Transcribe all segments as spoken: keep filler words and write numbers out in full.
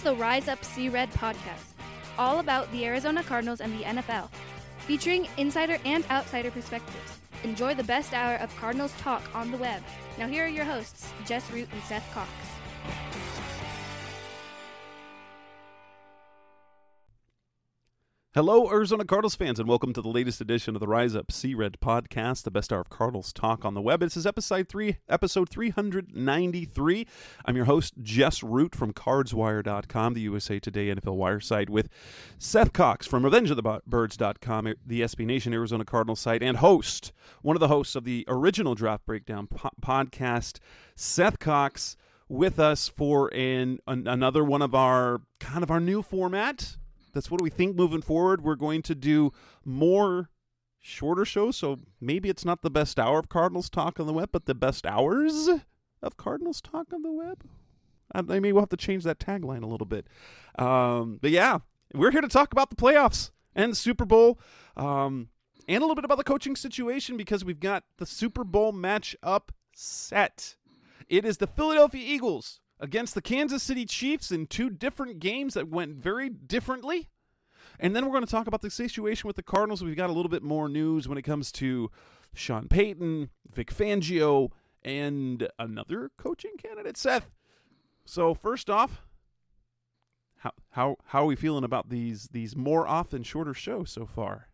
the Rise Up See Red podcast, all about the Arizona Cardinals and the N F L, featuring insider and outsider perspectives. Enjoy the best hour of Cardinals talk on the web. Now here are your hosts, Jess Root and Seth Cox. Hello, Arizona Cardinals fans, and welcome to the latest edition of the Rise Up See Red podcast, the best hour of Cardinals talk on the web. This is episode three, episode three ninety-three. I'm your host, Jess Root from Cards Wire dot com, the U S A Today N F L Wire site, with Seth Cox from Revenge of the Birds dot com, the S B Nation Arizona Cardinals site, and host, one of the hosts of the original Draft Breakdown po- podcast, Seth Cox, with us for an, an another one of our kind of our new format. That's what we think moving forward. We're going to do more shorter shows, so maybe it's not the best hour of Cardinals talk on the web, but the best hours of Cardinals talk on the web. I mean, we'll have to change that tagline a little bit. Um, but yeah, we're here to talk about the playoffs and the Super Bowl, um, and a little bit about the coaching situation because we've got the Super Bowl matchup set. It is the Philadelphia Eagles against the Kansas City Chiefs in two different games that went very differently. And then we're going to talk about the situation with the Cardinals. We've got a little bit more news when it comes to Sean Payton, Vic Fangio, and another coaching candidate, Seth. So first off, how how how are we feeling about these these more often shorter shows so far?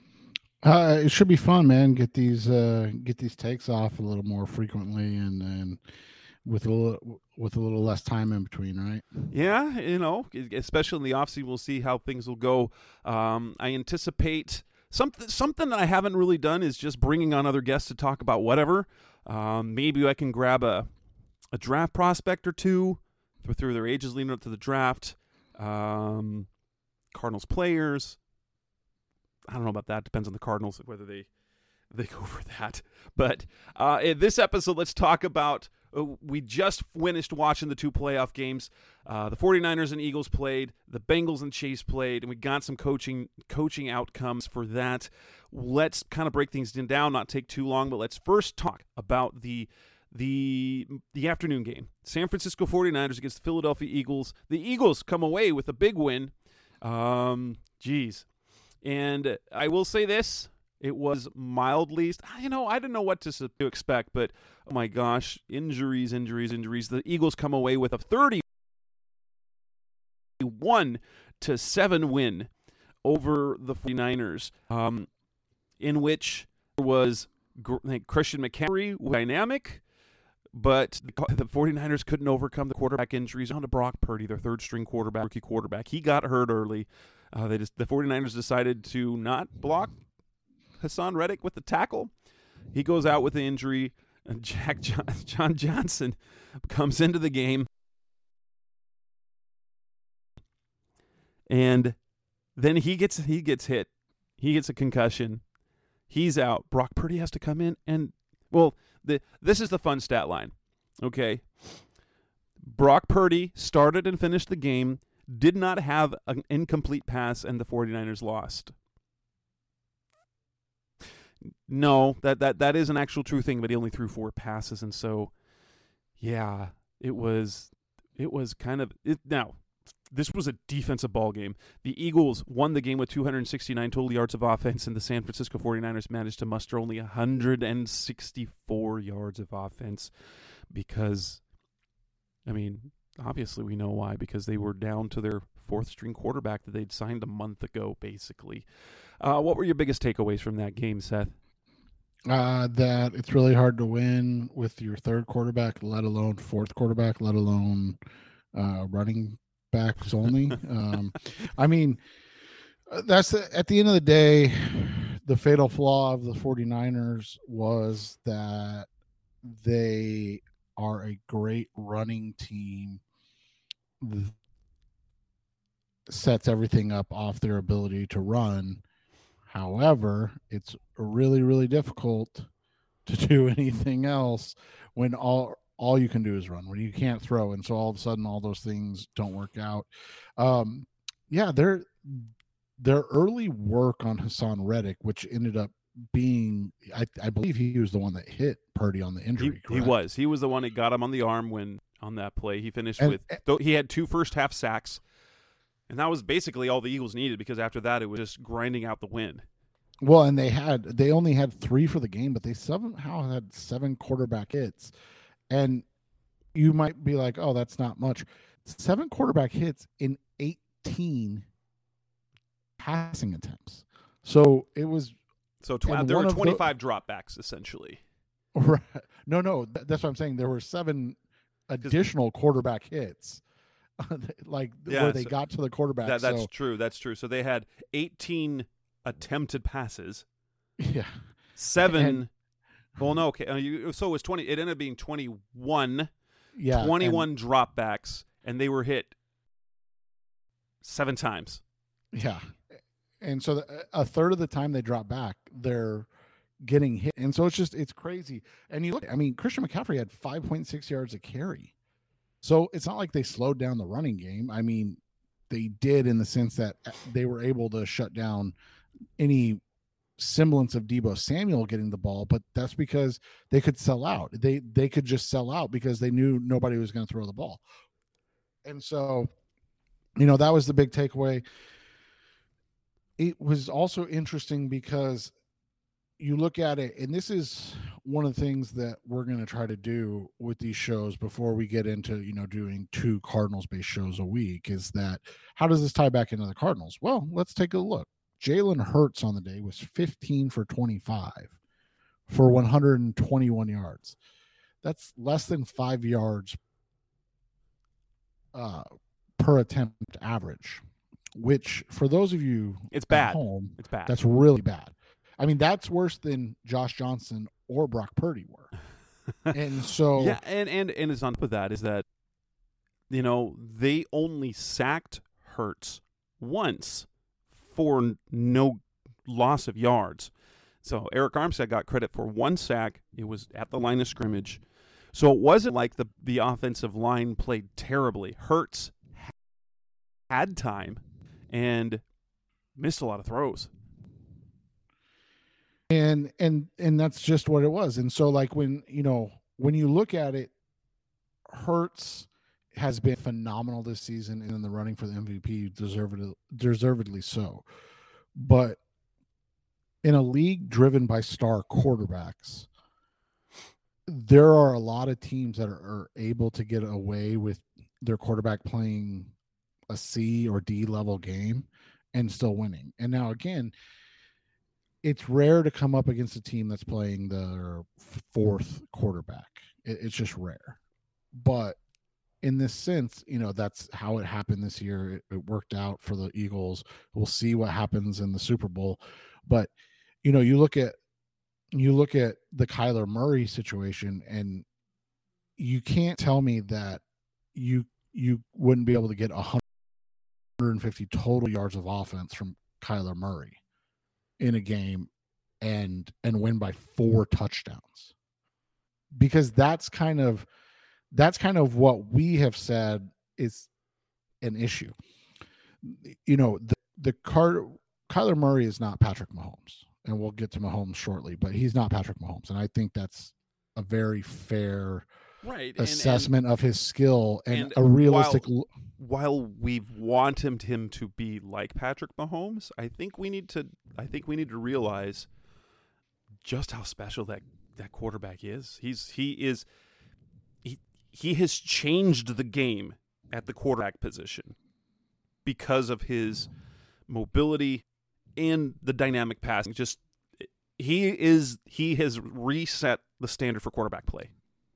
Uh, it should be fun, man. Get these uh, get these takes off a little more frequently, and and with a little with a little less time in between, right? Yeah, you know, especially in the offseason, we'll see how things will go. Um, I anticipate something something that I haven't really done is just bringing on other guests to talk about whatever. Um, maybe I can grab a a draft prospect or two through their ages leading up to the draft. Um, Cardinals players. I don't know about that. Depends on the Cardinals whether they they go for that. But uh, in this episode, let's talk about. Uh, we just finished watching the two playoff games. Uh, the 49ers and Eagles played. The Bengals and Chiefs played, and we got some coaching coaching outcomes for that. Let's kind of break things down, not take too long, but let's first talk about the the the afternoon game. San Francisco 49ers against the Philadelphia Eagles. The Eagles come away with a big win. Um, geez. And I will say this. It was mildly, you know, I didn't know what to, to expect, but oh my gosh, injuries, injuries, injuries. The Eagles come away with a thirty-one to seven win over the 49ers, um, in which there was like, Christian McCaffrey dynamic, but the 49ers couldn't overcome the quarterback injuries. On to Brock Purdy, their third-string quarterback, rookie quarterback. He got hurt early. Uh, they just, the 49ers decided to not block Hassan Reddick with the tackle. He goes out with the injury, and Jack John, John Johnson comes into the game, and then he gets he gets hit. He gets a concussion. He's out. Brock Purdy has to come in, and well, the this is the fun stat line. Okay, Brock Purdy started and finished the game, did not have an incomplete pass, and the 49ers lost. No, that, that that is an actual true thing, but he only threw four passes, and so, yeah, it was it was kind of it, now. This was a defensive ball game. The Eagles won the game with two hundred sixty-nine total yards of offense, and the San Francisco 49ers managed to muster only one hundred sixty-four yards of offense because, I mean, obviously we know why, because they were down to their fourth-string quarterback that they'd signed a month ago, basically. Uh, what were your biggest takeaways from that game, Seth? Uh, that it's really hard to win with your third quarterback, let alone fourth quarterback, let alone uh, running backs only. um, I mean, that's at the end of the day, the fatal flaw of the 49ers was that they are a great running team. Sets everything up off their ability to run. However, it's really, really difficult to do anything else when all all you can do is run, when you can't throw, and so all of a sudden all those things don't work out. Um, yeah, their their early work on Hassan Reddick, which ended up being, I, I believe he was the one that hit Purdy on the injury. He, he was. He was the one that got him on the arm when on that play. He finished And- with though he had two first half sacks, and that was basically all the Eagles needed because after that it was just grinding out the win. Well, and they had they only had three for the game, but they somehow had seven quarterback hits. And you might be like, "Oh, that's not much." Seven quarterback hits in eighteen passing attempts. So it was So tw- And there one were of the- twenty-five dropbacks essentially. right. No, no, th- that's what I'm saying. There were seven additional quarterback hits, like Yeah, where they so got to the quarterback. That, that's so, true. That's true. So they had eighteen attempted passes, yeah, seven. And- well, no, okay. Uh, you, so it was twenty. It ended up being twenty-one. yeah, and- twenty-one dropbacks, and they were hit seven times. Yeah. And so the, a third of the time they drop back, they're getting hit. And so it's just, it's crazy. And you look, I mean, Christian McCaffrey had five point six yards a carry. So it's not like they slowed down the running game. I mean, they did in the sense that they were able to shut down any semblance of Deebo Samuel getting the ball, but that's because they could sell out. They, they could just sell out because they knew nobody was going to throw the ball. And so, you know, that was the big takeaway. It was also interesting because you look at it, and this is one of the things that we're going to try to do with these shows before we get into, you know, doing two Cardinals-based shows a week, is that how does this tie back into the Cardinals? Well, let's take a look. Jalen Hurts on the day was fifteen for twenty-five for one hundred twenty-one yards. That's less than five yards uh, per attempt average, which for those of you It's at bad. home, It's bad. that's really bad. I mean, that's worse than Josh Johnson or Brock Purdy were. And so, yeah, and and and it's on top of that is that, you know, they only sacked Hurts once for no loss of yards. So Eric Armstead got credit for one sack. It was at the line of scrimmage. So it wasn't like the the offensive line played terribly. Hurts had time and missed a lot of throws. and and and that's just what it was. And so, like, when you know when you look at it, Hurts has been phenomenal this season and in the running for the M V P, deservedly deservedly so. But in a league driven by star quarterbacks, there are a lot of teams that are, are able to get away with their quarterback playing a C or D level game and still winning. And now again, it's rare to come up against a team that's playing their fourth quarterback. It, it's just rare. But in this sense, you know, that's how it happened this year. It, it worked out for the Eagles. We'll see what happens in the Super Bowl. But, you know, you look at you look at the Kyler Murray situation, and you can't tell me that you you wouldn't be able to get one hundred fifty total yards of offense from Kyler Murray in a game and and win by four touchdowns. Because that's kind of that's kind of what we have said is an issue. You know, the the Car- Kyler Murray is not Patrick Mahomes, and we'll get to Mahomes shortly, but he's not Patrick Mahomes, and I think that's a very fair right assessment and, and, of his skill and, and a realistic. While, while we want him him to be like Patrick Mahomes, I think we need to. I think we need to realize just how special that that quarterback is. He's he is he he has changed the game at the quarterback position because of his mobility and the dynamic passing. Just he is he has reset the standard for quarterback play.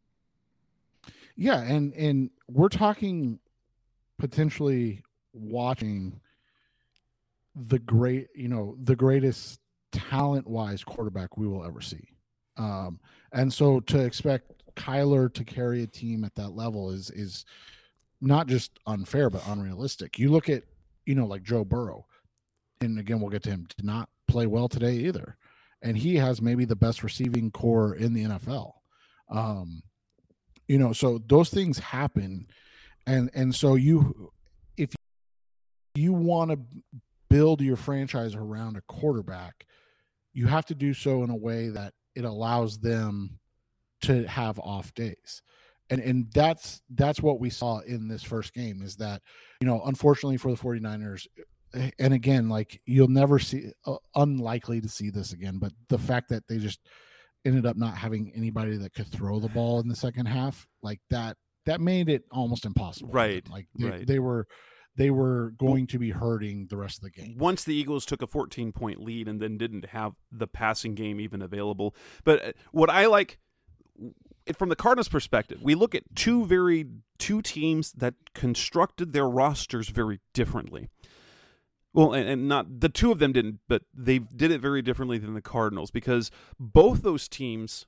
Yeah, and and we're talking potentially watching the great, you know, the greatest talent-wise quarterback we will ever see. Um, and so to expect Kyler to carry a team at that level is is not just unfair, but unrealistic. You look at, you know, like Joe Burrow, and again, we'll get to him, did not play well today either. And he has maybe the best receiving core in the N F L. Um, you know, so those things happen. And, and so you, if you want to build your franchise around a quarterback, you have to do so in a way that it allows them to have off days. And and that's that's what we saw in this first game is that, you know, unfortunately for the 49ers, and again, like you'll never see, uh, unlikely to see this again, but the fact that they just ended up not having anybody that could throw the ball in the second half, like that, that made it almost impossible. Right. Like they, right. they were, they were going to be hurting the rest of the game. Once the Eagles took a fourteen point lead and then didn't have the passing game even available. But what I like, from the Cardinals' perspective, we look at two very two teams that constructed their rosters very differently. Well, and, and not the two of them didn't, but they did it very differently than the Cardinals because both those teams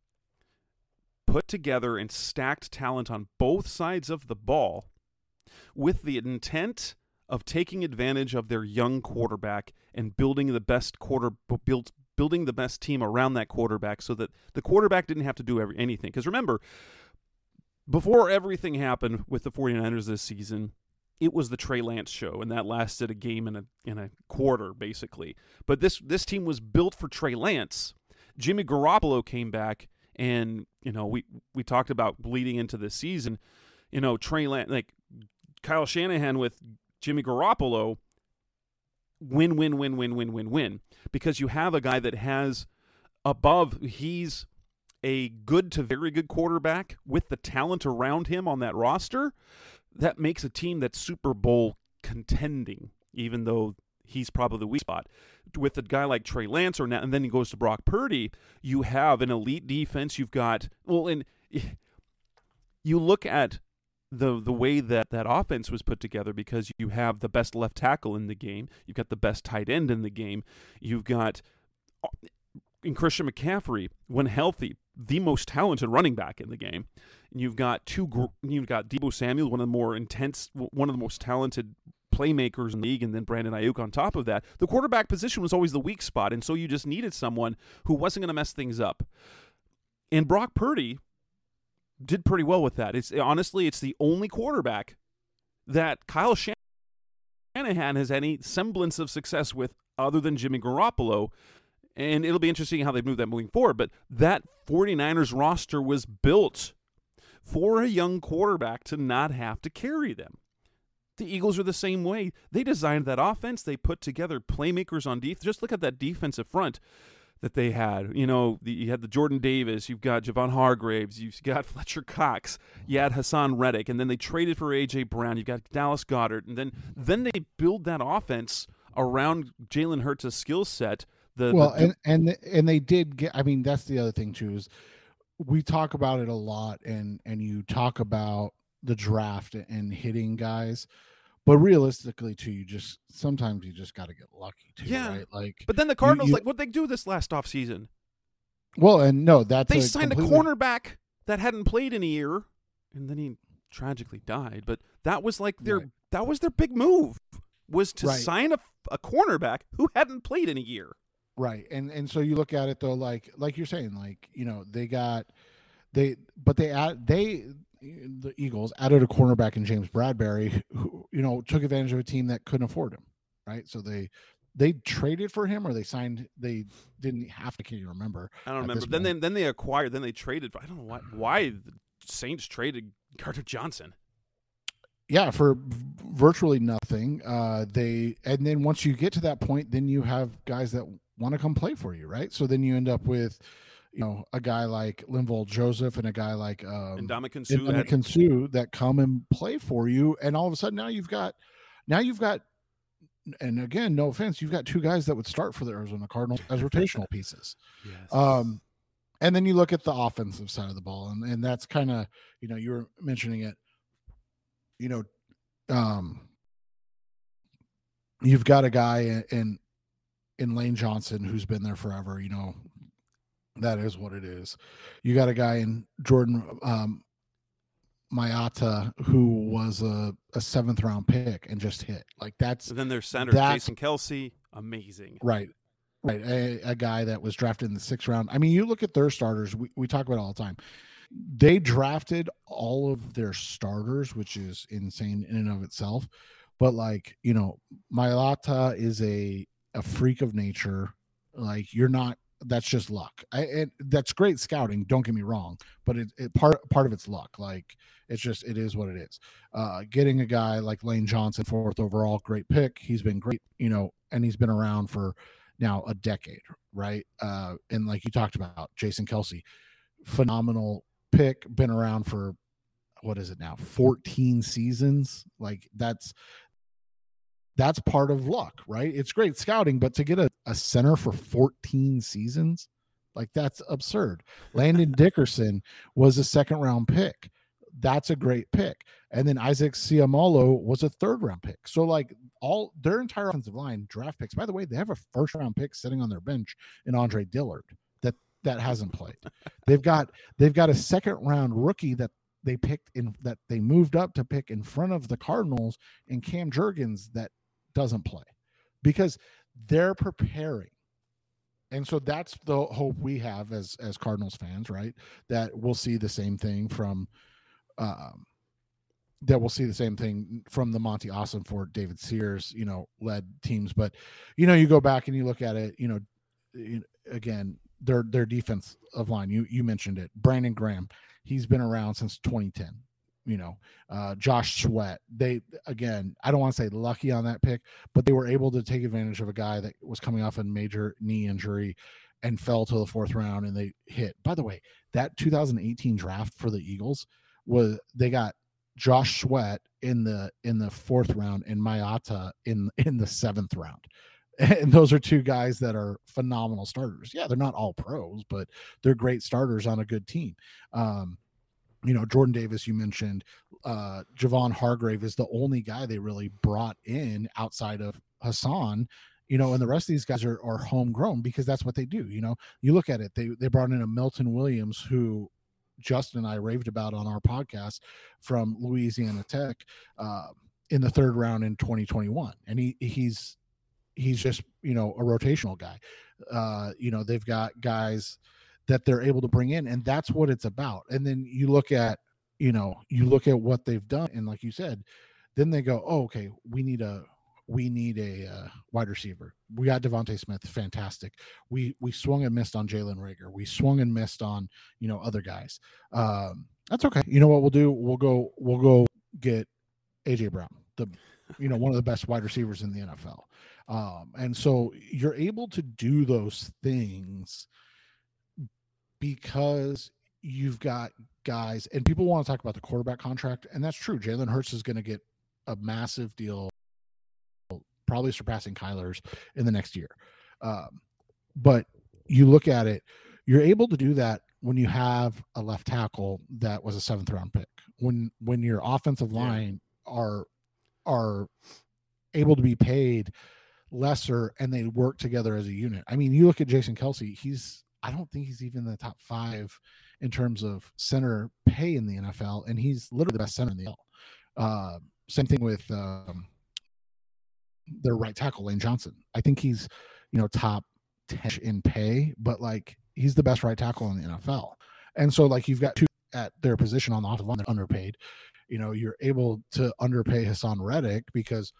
put together and stacked talent on both sides of the ball with the intent of taking advantage of their young quarterback and building the best quarter build. building the best team around that quarterback so that the quarterback didn't have to do every, anything. Because remember, before everything happened with the 49ers this season, it was the Trey Lance show, and that lasted a game and a in a quarter, basically. But this this team was built for Trey Lance. Jimmy Garoppolo came back, and you know we we talked about bleeding into this season. You know, Trey Lance, like Kyle Shanahan with Jimmy Garoppolo, win, win, win, win, win, win, win. Because you have a guy that has above, he's a good to very good quarterback with the talent around him on that roster. That makes a team that's Super Bowl contending, even though he's probably the weak spot. With a guy like Trey Lance, or now, and then he goes to Brock Purdy, you have an elite defense. You've got, well, and you look at the the way that that offense was put together because you have the best left tackle in the game. You've got the best tight end in the game. You've got, in Christian McCaffrey, when healthy, the most talented running back in the game. And you've got two. You've got Deebo Samuel, one of the more intense, one of the most talented playmakers in the league, and then Brandon Ayuk on top of that. The quarterback position was always the weak spot, and so you just needed someone who wasn't going to mess things up. And Brock Purdy did pretty well with that. It's honestly, it's the only quarterback that Kyle Shanahan has any semblance of success with other than Jimmy Garoppolo. And it'll be interesting how they move that moving forward. But that 49ers roster was built for a young quarterback to not have to carry them. The Eagles are the same way. They designed that offense. They put together playmakers on defense. Just look at that defensive front that they had. You know, the, you had the Jordan Davis, you've got Javon Hargraves, you've got Fletcher Cox, you had Hassan Reddick, and then they traded for A J Brown, you've got Dallas Goedert, and then then they build that offense around Jalen Hurts' skill set. The, well, the, and, and and they did get, I mean, that's the other thing too, is we talk about it a lot, and and you talk about the draft and hitting guys. But realistically, too, you just sometimes you just got to get lucky, too, yeah. right? Like, but then the Cardinals, you, you, like, what'd they do this last offseason? Well, and no, that's they a signed completely... a cornerback that hadn't played in a year, and then he tragically died. But that was like their right. that was their big move, was to right. sign a, a cornerback who hadn't played in a year. Right, and and so you look at it though, like like you're saying, like you know they got they, but they add they. the Eagles added a cornerback in James Bradbury, who, you know, took advantage of a team that couldn't afford him, right? So they they traded for him, or they signed. They didn't have to. Can you remember? I don't remember. Then they, then they acquired. Then they traded. For, I don't know why. Why the Saints traded Gardner Johnson? Yeah, for virtually nothing. Uh, they and then once you get to that point, then you have guys that want to come play for you, right? So then you end up with, you know, a guy like Linval Joseph and a guy like um, Ndamukong Suh Ndamukong Suh that come and play for you, and all of a sudden now you've got, now you've got, and again, no offense, you've got two guys that would start for the Arizona Cardinals as rotational pieces. Yes. Um, and then you look at the offensive side of the ball, and and that's kind of, you know, you were mentioning it, you know, um, you've got a guy in in, in Lane Johnson who's been there forever, you know. That is what it is. You got a guy in Jordan um, Mailata who was a, a seventh round pick and just hit. Like that's. And then their center, Jason Kelce, amazing. Right, right. A, a guy that was drafted in the sixth round. I mean, you look at their starters. We we talk about it all the time. They drafted all of their starters, which is insane in and of itself. But like, you know, Mailata is a a freak of nature. Like you're not. that's just luck. I, it, that's great scouting. Don't get me wrong, but it, it part part of it's luck. Like it's just it is what it is. Uh, getting a guy like Lane Johnson, fourth overall, great pick. He's been great, you know, and he's been around for now a decade, right? Uh, and like you talked about, Jason Kelce, phenomenal pick, been around for what is it now, fourteen seasons. Like that's that's part of luck, right? It's great scouting, but to get a, a center for fourteen seasons, like that's absurd. Landon Dickerson was a second round pick. That's a great pick. And then Isaac Seumalo was a third round pick. So like all their entire offensive line draft picks, by the way, they have a first round pick sitting on their bench in Andre Dillard that, that hasn't played. They've got, they've got a second round rookie that they picked in that they moved up to pick in front of the Cardinals and Cam Jurgens that doesn't play because they're preparing. And so that's the hope we have as, as Cardinals fans, right? That we'll see the same thing from, um, that we'll see the same thing from the Monty Ossenfort, David Sears, you know, led teams. But, you know, you go back and you look at it, you know, again, their, their defense of line, you, you mentioned it, Brandon Graham, he's been around since twenty ten. You know, uh, Josh Sweat, they, again, I don't want to say lucky on that pick, but they were able to take advantage of a guy that was coming off a major knee injury and fell to the fourth round and they hit. By the way, that two thousand eighteen draft for the Eagles was, they got Josh Sweat in the, in the fourth round and Mayata in, in the seventh round. And those are two guys that are phenomenal starters. Yeah, they're not all pros, but they're great starters on a good team. Um, You know, Jordan Davis, you mentioned, uh, Javon Hargrave is the only guy they really brought in outside of Hassan, you know, and the rest of these guys are, are homegrown because that's what they do. You know, you look at it, they, they brought in a Milton Williams who Justin and I raved about on our podcast from Louisiana Tech uh, in the third round in twenty twenty-one. And he he's, he's just, you know, a rotational guy. Uh, you know, they've got guys that they're able to bring in, and that's what it's about. And then you look at, you know, you look at what they've done, and like you said, then they go, oh, okay, we need a, we need a uh, wide receiver. We got Devontae Smith, fantastic. We we swung and missed on Jalen Reagor. We swung and missed on, you know, other guys. Um, that's okay. You know what we'll do? We'll go, we'll go get A J Brown, the, you know, one of the best wide receivers in the N F L. Um, and so you're able to do those things because you've got guys, and people want to talk about the quarterback contract, and that's true. Jalen Hurts is going to get a massive deal, probably surpassing Kyler's in the next year. Um, but you look at it, you're able to do that when you have a left tackle that was a seventh round pick. When when your offensive line yeah. are are able to be paid lesser and they work together as a unit. I mean, you look at Jason Kelce, he's I don't think he's even in the top five in terms of center pay in the N F L, and he's literally the best center in the N F L. Uh, same thing with um, their right tackle, Lane Johnson. I think he's, you know, top ten in pay, but like he's the best right tackle in the N F L. And so like you've got two at their position on the offensive line that are underpaid. You know, you're able to underpay Hassan Reddick because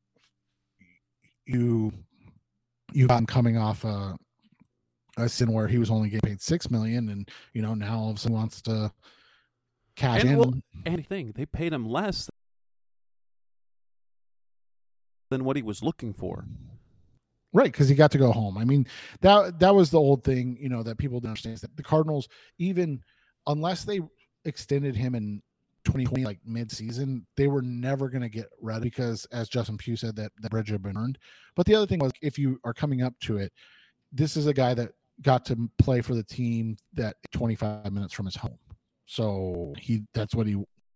you you got him coming off a, a sin where he was only getting paid six million dollars, and you know now all of a sudden wants to cash and in. Well, anything they paid him less than what he was looking for. Right, because he got to go home. I mean, that that was the old thing, you know, that people didn't understand, is that the Cardinals, even unless they extended him in twenty twenty, like mid-season, they were never going to get rid, because, as Justin Pugh said, that the bridge had been earned. But the other thing was, if you are coming up to it, this is a guy that got to play for the team that twenty-five minutes from his home. So he that's what he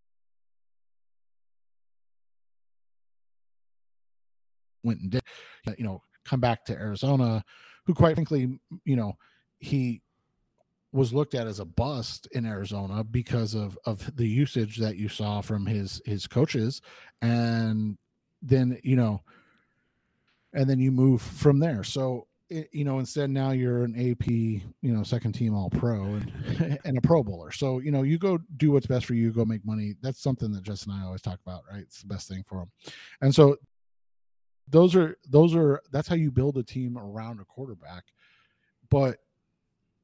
went and did, you know, come back to Arizona, who quite frankly, you know, he was looked at as a bust in Arizona because of, of the usage that you saw from his, his coaches. And then, you know, and then you move from there. So, it, you know, instead now you're an A P, you know, second team all pro and, and a pro bowler. So, you know, you go do what's best for you, go make money. That's something that Justin and I always talk about, right? It's the best thing for him. And so those are, those are, that's how you build a team around a quarterback. But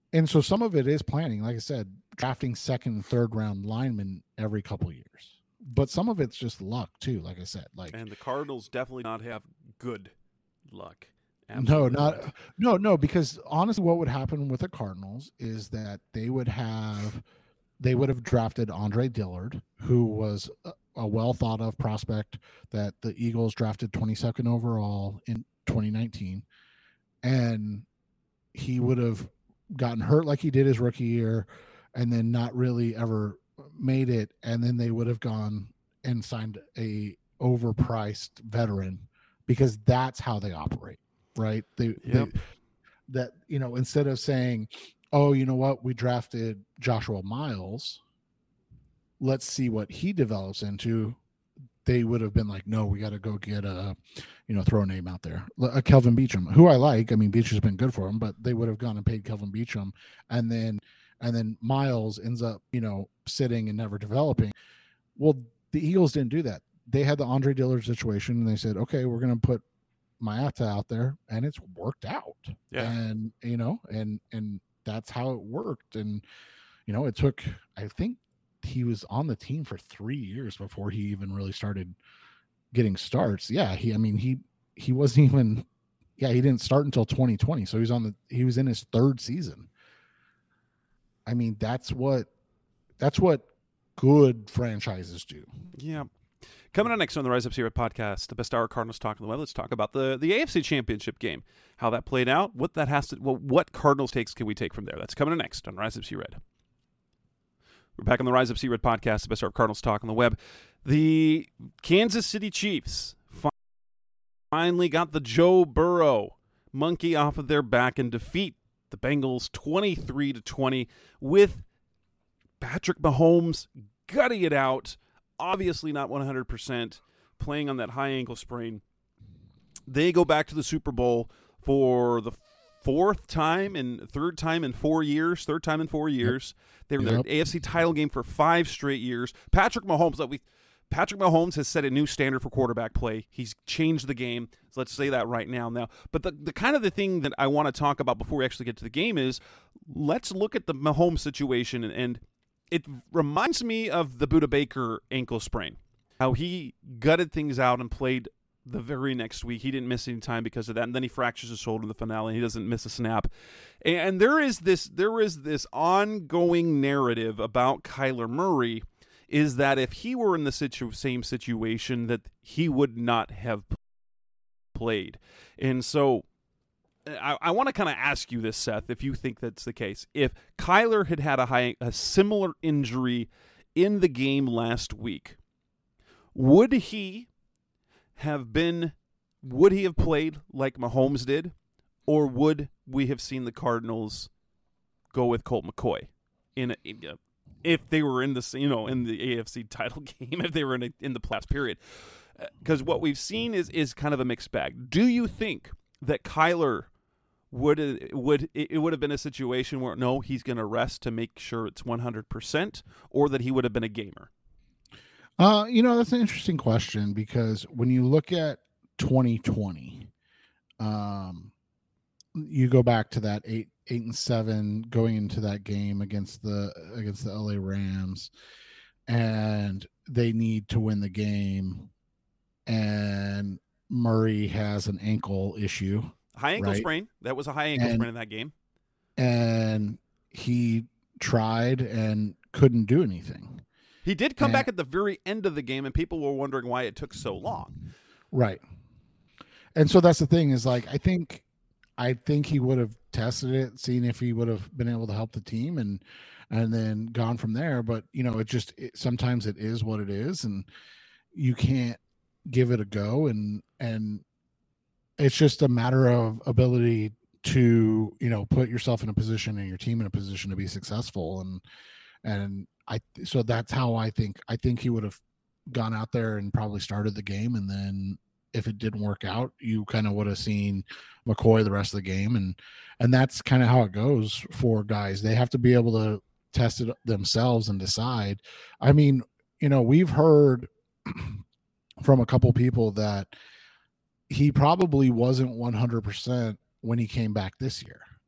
and so some of it is planning, like I said, drafting second and third round linemen every couple of years. But some of it's just luck too, like I said. Like, and the Cardinals definitely not have good luck. Absolutely. No, not not. no, no, because honestly, what would happen with the Cardinals is that they would have they would have drafted Andre Dillard, who was a, a well thought of prospect that the Eagles drafted twenty-second overall in twenty nineteen, and he would have gotten hurt like he did his rookie year, and then not really ever made it, and then they would have gone and signed a overpriced veteran, because that's how they operate, right? They, yep. they that, you know, instead of saying, oh, you know what, we drafted Joshua Miles, let's see what he develops into, they would have been like, no, we got to go get a, you know, throw a name out there, a Kelvin Beachum, who I like. I mean, Beacham's been good for him, but they would have gone and paid Kelvin Beachum, and then and then Miles ends up, you know, sitting and never developing. Well, the Eagles didn't do that. They had the Andre Dillard situation, and they said, okay, we're going to put Mayata out there, and it's worked out. Yeah. And, you know, and, and that's how it worked. And, you know, it took, I think he was on the team for three years before he even really started getting starts. Yeah. He, I mean, he, he wasn't even, yeah, he didn't start until twenty twenty. So he was on the, he was in his third season. I mean, that's what that's what good franchises do. Yeah. Coming up next on the Rise Up C Red podcast, the best hour of Cardinals talk on the web. Let's talk about the, the A F C Championship game, how that played out, what that has to, well, what Cardinals takes can we take from there? That's coming up next on Rise Up C Red. We're back on the Rise Up C Red podcast, the best hour of Cardinals talk on the web. The Kansas City Chiefs finally got the Joe Burrow monkey off of their back and defeat the Bengals twenty-three to twenty with Patrick Mahomes gutting it out. Obviously not one hundred percent, playing on that high ankle sprain. They go back to the Super Bowl for the fourth time and third time in four years. Third time in four years. Yep. They were in yep. the A F C title game for five straight years. Patrick Mahomes, that we Patrick Mahomes has set a new standard for quarterback play. He's changed the game. So let's say that right now. Now, but the, the kind of the thing that I want to talk about before we actually get to the game is let's look at the Mahomes situation, and, and it reminds me of the Budda Baker ankle sprain, how he gutted things out and played the very next week. He didn't miss any time because of that, and then he fractures his shoulder in the finale. He doesn't miss a snap, and there is this there is this ongoing narrative about Kyler Murray. Is that if he were in the situ- same situation, that he would not have played. And so I, I want to kind of ask you this, Seth, if you think that's the case. If Kyler had had a, high, a similar injury in the game last week, would he have been, would he have played like Mahomes did, or would we have seen the Cardinals go with Colt McCoy in a, in a if they were in the, you know, in the A F C title game, if they were in a, in the playoffs period? Because uh, what we've seen is is kind of a mixed bag. Do you think that Kyler would would it would have been a situation where no, he's going to rest to make sure it's one hundred percent, or that he would have been a gamer? Uh, you know, that's an interesting question, because when you look at twenty twenty, um, you go back to that eight. eight and seven going into that game against the against the L A Rams, and they need to win the game, and Murray has an ankle issue, high ankle right? sprain. That was a high ankle and, sprain in that game, and he tried and couldn't do anything. He did come and, back at the very end of the game, and people were wondering why it took so long. Right. And so that's the thing, is like, I think I think he would have tested it, seen if he would have been able to help the team, and and then gone from there. But, you know, it just it, sometimes it is what it is, and you can't give it a go. And and it's just a matter of ability to, you know, put yourself in a position and your team in a position to be successful. And and I so that's how I think I think he would have gone out there and probably started the game, and then if it didn't work out, you kind of would have seen McCoy the rest of the game. And, and that's kind of how it goes for guys. They have to be able to test it themselves and decide. I mean, you know, we've heard from a couple people that he probably wasn't one hundred percent when he came back this year.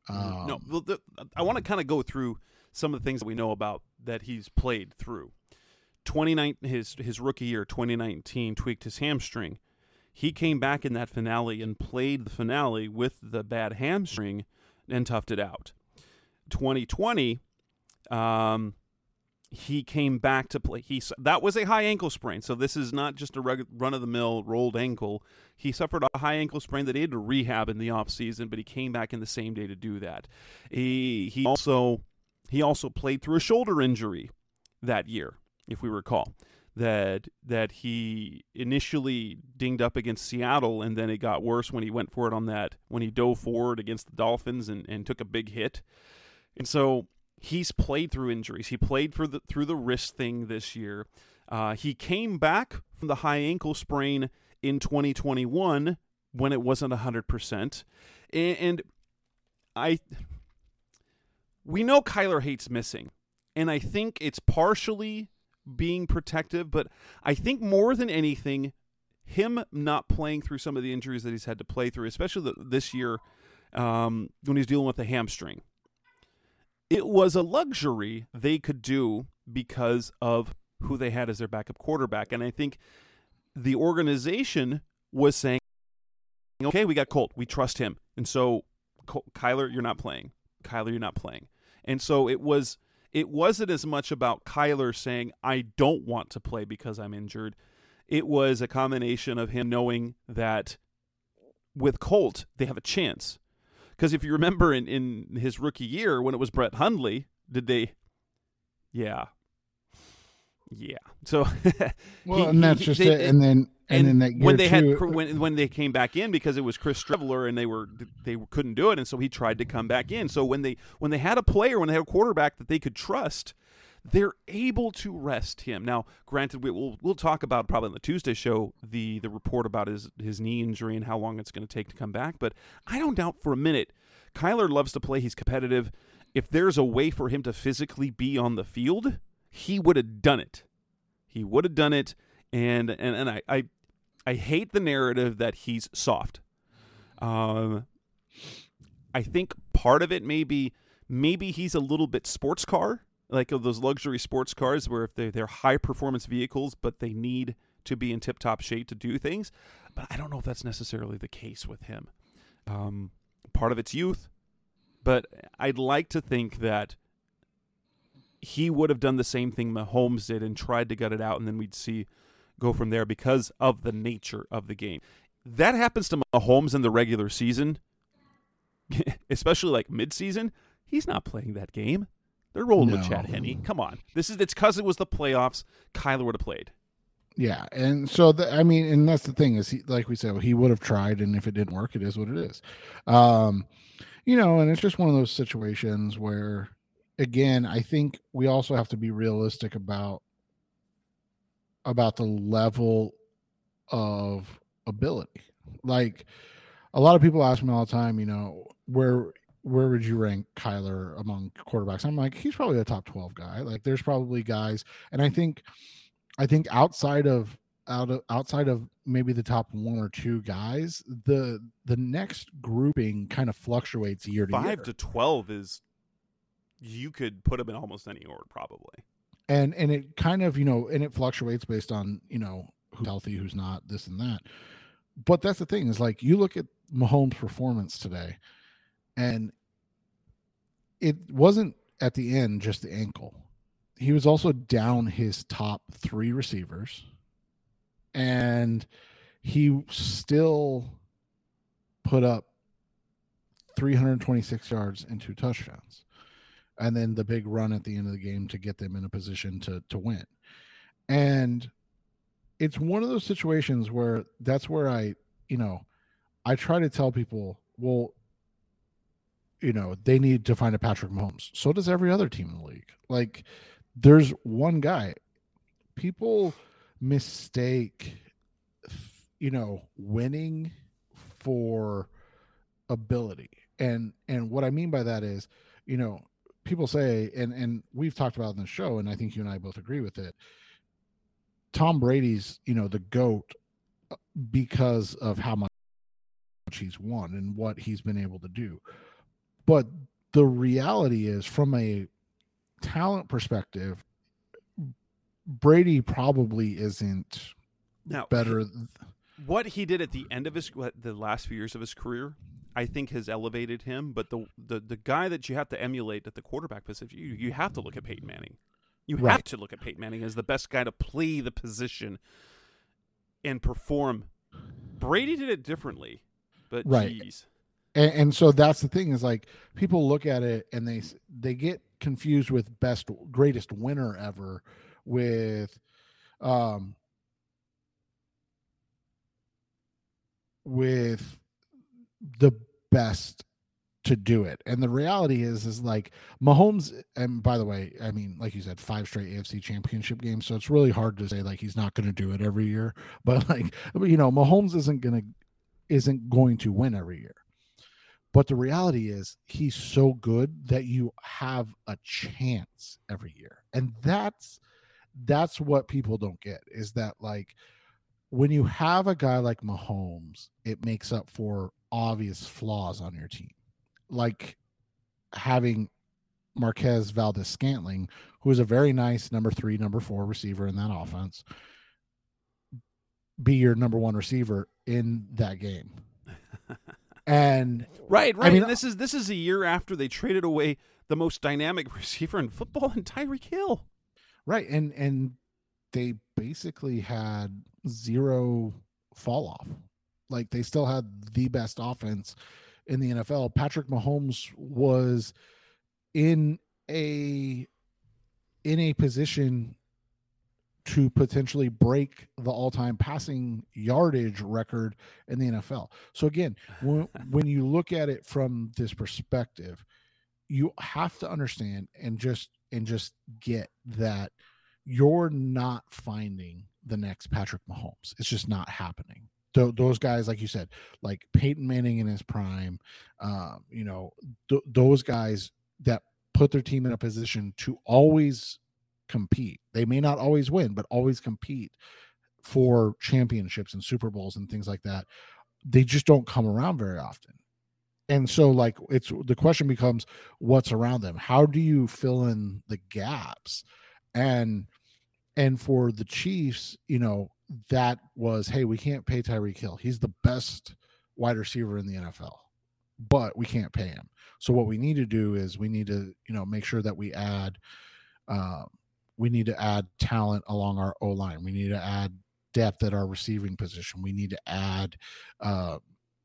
Um, no, well, the, I want to kind of go through some of the things that we know about that he's played through. twenty-nine his his rookie year, twenty nineteen, tweaked his hamstring. He came back in that finale and played the finale with the bad hamstring and toughed it out. twenty twenty, um, he came back to play. He that was a high ankle sprain, so this is not just a reg- run-of-the-mill rolled ankle. He suffered a high ankle sprain that he had to rehab in the offseason, but he came back in the same day to do that. He he also he also played through a shoulder injury that year, if we recall. That that he initially dinged up against Seattle, and then it got worse when he went for it on that, when he dove forward against the Dolphins and, and took a big hit. And so he's played through injuries. He played for the, through the wrist thing this year. Uh, he came back from the high ankle sprain in twenty twenty-one when it wasn't one hundred percent. And, and I, we know Kyler hates missing, and I think it's partially being protective, but I think more than anything, him not playing through some of the injuries that he's had to play through, especially the, this year um, when he's dealing with the hamstring. It was a luxury they could do because of who they had as their backup quarterback. And I think the organization was saying, okay, we got Colt. We trust him. And so, Kyler, you're not playing. Kyler, you're not playing. And so it was, it wasn't as much about Kyler saying, I don't want to play because I'm injured. It was a combination of him knowing that with Colt, they have a chance. Because if you remember in, in his rookie year, when it was Brett Hundley, did they? Yeah. Yeah. So, well, he, and that's he, just they, it. And then, and, and then that year when they two, had when when they came back in, because it was Chris Streveler and they were they couldn't do it, and so he tried to come back in. So when they when they had a player, when they had a quarterback that they could trust, they're able to rest him. Now, granted, we, we'll we'll talk about probably on the Tuesday show the the report about his his knee injury and how long it's going to take to come back. But I don't doubt for a minute, Kyler loves to play. He's competitive. If there's a way for him to physically be on the field, he would have done it. He would have done it. And and and I I, I hate the narrative that he's soft. Um, I think part of it may be maybe he's a little bit sports car. Like those luxury sports cars where if they're, they're high-performance vehicles, but they need to be in tip-top shape to do things. But I don't know if that's necessarily the case with him. Um, part of it's youth, but I'd like to think that he would have done the same thing Mahomes did and tried to gut it out, and then we'd see go from there because of the nature of the game. That happens to Mahomes in the regular season, especially like mid-season. He's not playing that game. They're rolling no. with Chad Henne. Come on. This is it's because it was the playoffs. Kyler would have played. Yeah, and so the, I mean, and that's the thing is, he, like we said, he would have tried, and if it didn't work, it is what it is. Um, you know, and it's just one of those situations where, again, I think we also have to be realistic about about the level of ability. Like a lot of people ask me all the time, you know, where. Where would you rank Kyler among quarterbacks? I'm like, he's probably a top twelve guy. Like there's probably guys. And I think, I think outside of, out of, outside of maybe the top one or two guys, the, the next grouping kind of fluctuates year to year. Five to twelve is, you could put him in almost any order probably. And, and it kind of, you know, and it fluctuates based on, you know, who's healthy, who's not, this and that. But that's the thing is like, you look at Mahomes' performance today, and it wasn't at the end just the ankle. He was also down his top three receivers, and he still put up three hundred twenty-six yards and two touchdowns. And then the big run at the end of the game to get them in a position to to win. And it's one of those situations where that's where I, you know, I try to tell people, well, you know, they need to find a Patrick Mahomes. So does every other team in the league. Like, there's one guy. People mistake, you know, winning for ability. And and what I mean by that is, you know, people say, and, and we've talked about it in the show, and I think you and I both agree with it, Tom Brady's, you know, the GOAT because of how much he's won and what he's been able to do. but the reality is, from a talent perspective, Brady probably isn't now, better. What he did at the end of his the last few years of his career, I think, has elevated him. But the the, the guy that you have to emulate at the quarterback position, you, you have to look at Peyton Manning. You Right. have to look at Peyton Manning as the best guy to play the position and perform. Brady did it differently, but Right. geez. And, and so that's the thing, is like, people look at it and they they get confused with best greatest winner ever with um with the best to do it. And the reality is is like, Mahomes, and by the way, I mean, like you said, five straight A F C championship games, so it's really hard to say like he's not going to do it every year, but like, you know, Mahomes isn't going to isn't going to win every year. But the reality is, he's so good that you have a chance every year. And that's that's what people don't get, is that, like, when you have a guy like Mahomes, it makes up for obvious flaws on your team. Like having Marquez Valdes-Scantling, who is a very nice number three, number four receiver in that offense, be your number one receiver in that game. And right, right. I mean, and this is this is a year after they traded away the most dynamic receiver in football, in Tyreek Hill. Right, and and they basically had zero fall off. Like, they still had the best offense in the N F L. Patrick Mahomes was in a in a position to potentially break the all-time passing yardage record in the N F L. So again, when, when you look at it from this perspective, you have to understand and just and just get that you're not finding the next Patrick Mahomes. It's just not happening. Th- those guys, like you said, like Peyton Manning in his prime, um, you know, th- those guys that put their team in a position to always compete. They may not always win, but always compete for championships and Super Bowls and things like that. They just don't come around very often. And so, like, it's the question becomes, what's around them? How do you fill in the gaps? And and for the Chiefs, you know, that was, hey, we can't pay Tyreek Hill. He's the best wide receiver in the N F L, but we can't pay him. So what we need to do is we need to, you know, make sure that we add um, we need to add talent along our O-line. We need to add depth at our receiving position. We need to add uh,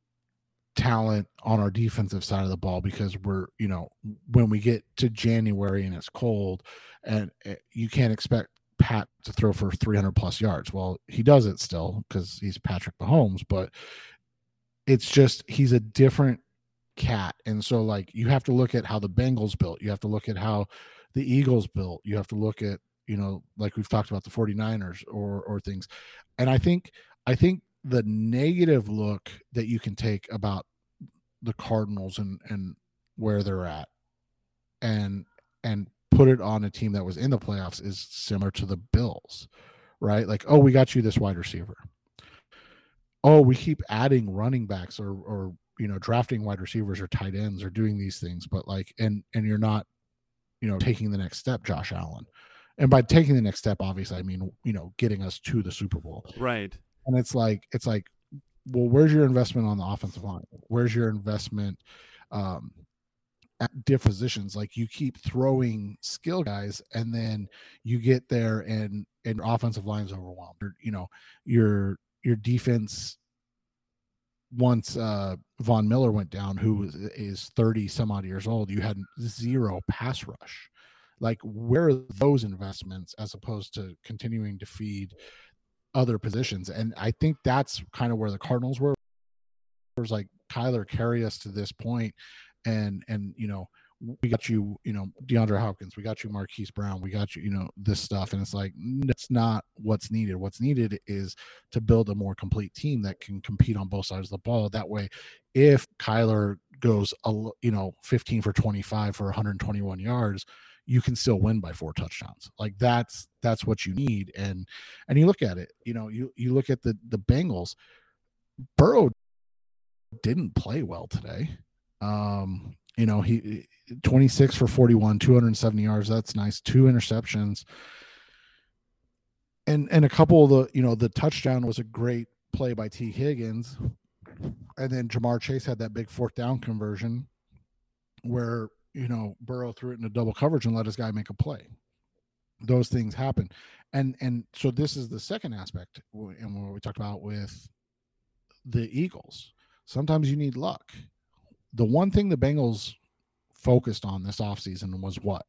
talent on our defensive side of the ball, because we're, you know, when we get to January and it's cold, and you can't expect Pat to throw for three hundred plus yards. Well, he does it still because he's Patrick Mahomes, but it's just, he's a different cat. And so, like, you have to look at how the Bengals built. You have to look at how the Eagles built. You have to look at, you know, like we've talked about the 49ers or or things. And I think I think the negative look that you can take about the Cardinals and and where they're at, and and put it on a team that was in the playoffs, is similar to the Bills, right? Like, oh, we got you this wide receiver. Oh, we keep adding running backs, or or you know, drafting wide receivers or tight ends, or doing these things, but like, and and you're not, you know, taking the next step, Josh Allen. And by taking the next step, obviously, I mean, you know, getting us to the Super Bowl. Right. And it's like, it's like, well, where's your investment on the offensive line? Where's your investment um, at different positions? Like, you keep throwing skill guys, and then you get there and, and your offensive line's overwhelmed. Or, you know, your, your defense, once uh, Von Miller went down, who is, is thirty some odd years old, you had zero pass rush. Like, where are those investments as opposed to continuing to feed other positions? And I think that's kind of where the Cardinals were. It was like, Kyler, carry us to this point, and and you know, we got you, you know, DeAndre Hopkins, we got you Marquise Brown, we got you, you know, this stuff. And it's like, that's not what's needed. What's needed is to build a more complete team that can compete on both sides of the ball. That way, if Kyler goes, you know, fifteen for twenty-five for one hundred twenty-one yards, you can still win by four touchdowns. Like, that's that's what you need. And and you look at it, you know, you you look at the the Bengals. Burrow didn't play well today. Um, You know, he twenty-six for forty-one, two hundred seventy yards. That's nice. Two interceptions. And and a couple of the, you know, the touchdown was a great play by T. Higgins. And then Jamar Chase had that big fourth down conversion where, you know, Burrow threw it into double coverage and let his guy make a play. Those things happen. And and so this is the second aspect, and what we talked about with the Eagles. Sometimes you need luck. The one thing the Bengals focused on this offseason was what?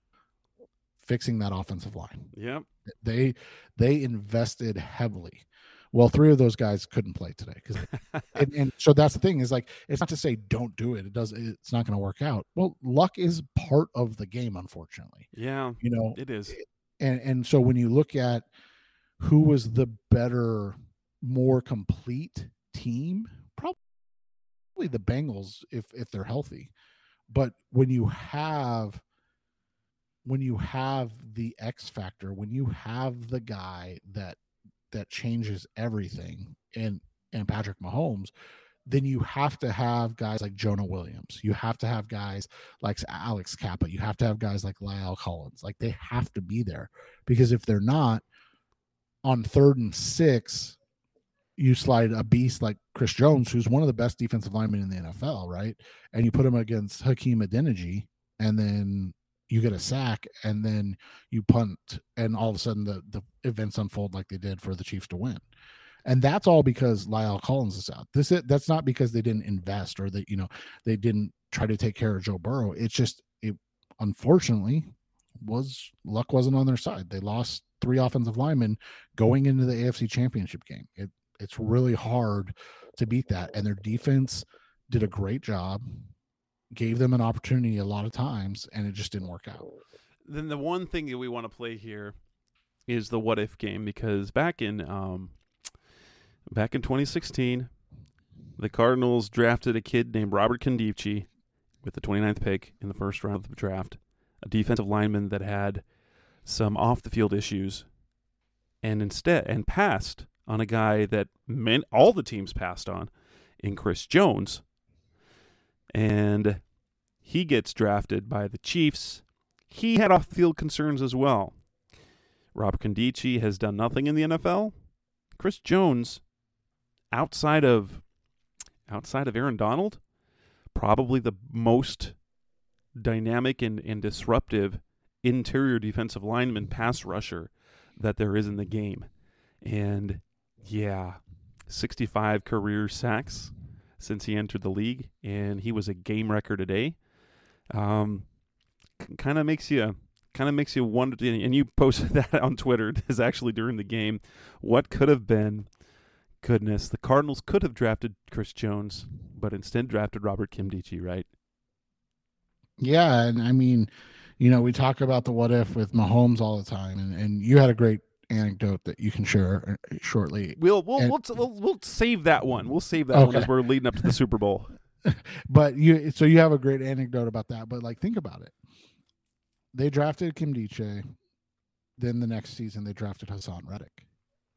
Fixing that offensive line. Yep. They they invested heavily. Well, three of those guys couldn't play today because, and, and so that's the thing is like it's not to say don't do it. It does. It's not going to work out. Well, luck is part of the game, unfortunately. Yeah, you know it is. And and so when you look at who was the better, more complete team, probably the Bengals if if they're healthy. But when you have when you have the X factor, when you have the guy that that changes everything and and Patrick Mahomes, then you have to have guys like Jonah Williams. You have to have guys like Alex Kappa. You have to have guys like Lyle Collins. Like they have to be there because if they're not, on third and six, you slide a beast like Chris Jones, who's one of the best defensive linemen in the N F L, right? And you put him against Hakeem Adeniji, and then you get a sack, and then you punt, and all of a sudden the, the events unfold like they did for the Chiefs to win. And that's all because Lyle Collins is out. This that's not because they didn't invest or that, you know, they didn't try to take care of Joe Burrow. It's just, it unfortunately was luck wasn't on their side. They lost three offensive linemen going into the A F C Championship game. It it's really hard to beat that. And their defense did a great job, gave them an opportunity a lot of times, and it just didn't work out. Then the one thing that we want to play here is the what if game, because back in um, back in twenty sixteen, the Cardinals drafted a kid named Robert Nkemdiche with the twenty-ninth pick in the first round of the draft, a defensive lineman that had some off-the-field issues, and instead and passed on a guy that meant all the teams passed on in Chris Jones. And he gets drafted by the Chiefs. He had off-field concerns as well. Robert Nkemdiche has done nothing in the N F L. Chris Jones, outside of outside of Aaron Donald, probably the most dynamic and, and disruptive interior defensive lineman pass rusher that there is in the game. And yeah, sixty-five career sacks since he entered the league, and he was a game record today. Um, kind of makes you, kind of makes you wonder. And you posted that on Twitter. Is actually during the game. What could have been? Goodness, the Cardinals could have drafted Chris Jones, but instead drafted Robert Nkemdiche, right? Yeah, and I mean, you know, we talk about the what if with Mahomes all the time, and, and you had a great anecdote that you can share shortly. We'll we'll and, we'll, we'll we'll save that one. We'll save that okay. one as we're leading up to the Super Bowl. But you, so you have a great anecdote about that. But like, think about it. They drafted Nkemdiche. Then the next season, they drafted Hassan Reddick.